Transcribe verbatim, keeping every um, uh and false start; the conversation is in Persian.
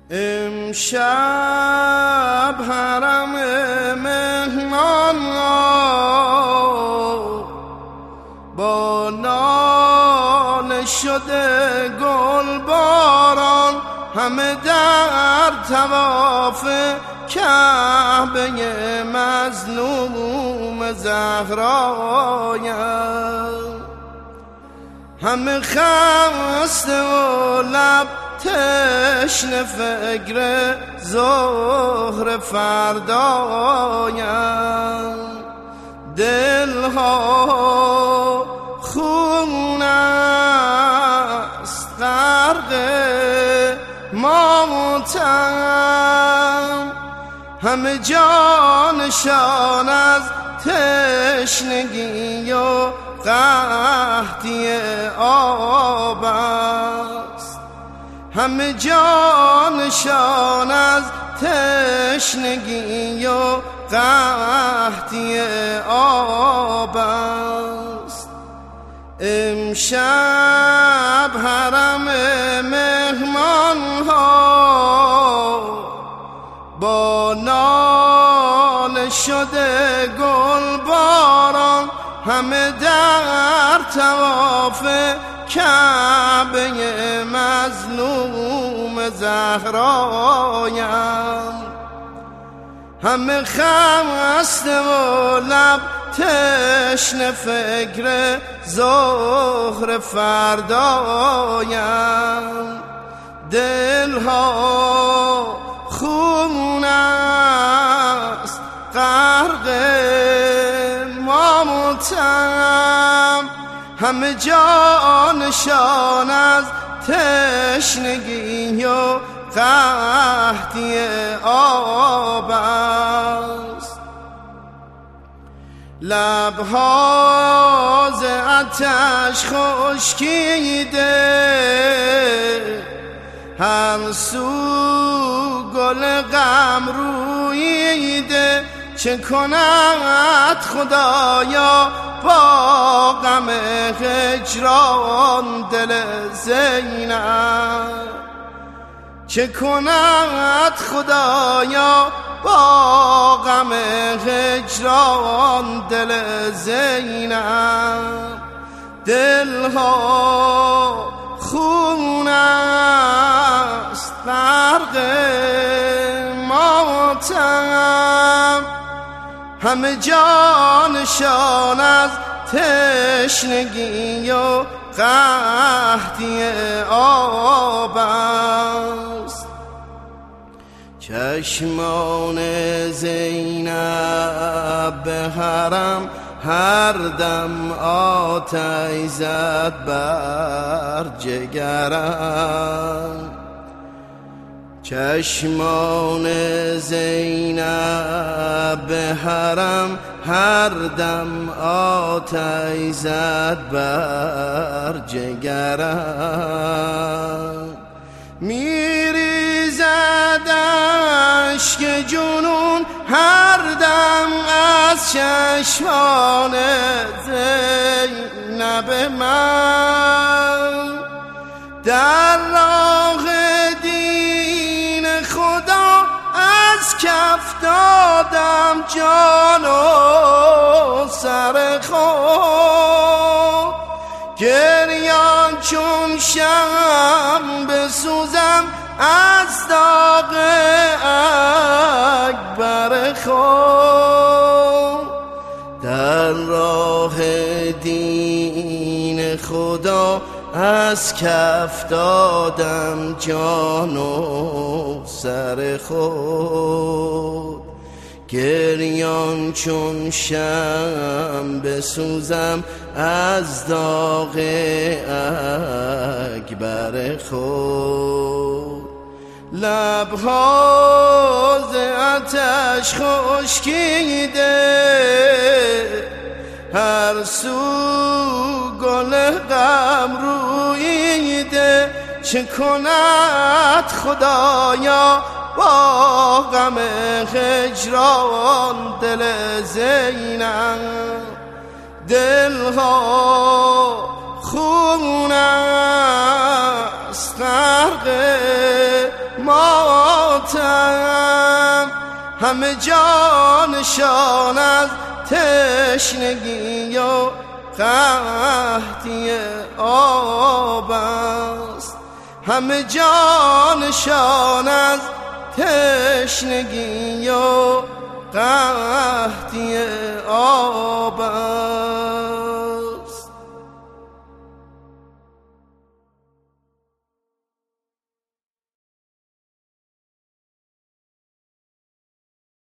امشب حرم مهمان با ناله شده گل باران، همه در طواف کعبه مظلوم زهرایند، همه خسته و لب تشنه فکر ظهر فردایند، دلها خون است غرق ماتم، همه جانشان از تشنگی و قحطی آب است، همه جانشان از تشنگی و قحطی آب است. امشب حرم مهمان ها با ناله شده گل باران، همه در طواف کعبه مظلوم زهرایند، همه خسته و لب تشنه فکر ظهر فردایند، دلها خون است غرق ماتم، همه جانشان از تشنگی و قحطی آب است. لبها ز آتش خشکیده، هر سو گل غم روییده، چه کند خدایا با غم هجران دل زینب، چه کند خدایا با غم هجران دل زینب، دلها خون است غرق ماتم، همه جانشان از تشنگی و قحطی آب است. چشمان زینب به حرم هر دم آتش زد بر جگرم، چشمان زینب به حرم هر دم آتش زد بر جگرم، میریزد اشک جنون هر دم از چشمان زینب من، در راه دین خدا از کف دادم جان و سر خود، گریان چون شمع بسوزم از داغ اکبر خود، در راه دین خدا از کف دادم جان و سر خود، گریان چون شمع بسوزم از داغ اکبر خود. لبها ز آتش خشکیده، هر سو گل غم روییده، چه کند خدایا با غم هجران دل زینب، دلها خون است غرق ماتم، همه جانشان از تشنگی و قحطی آب است، همه جانشان از تشنگی و قحطی آب است.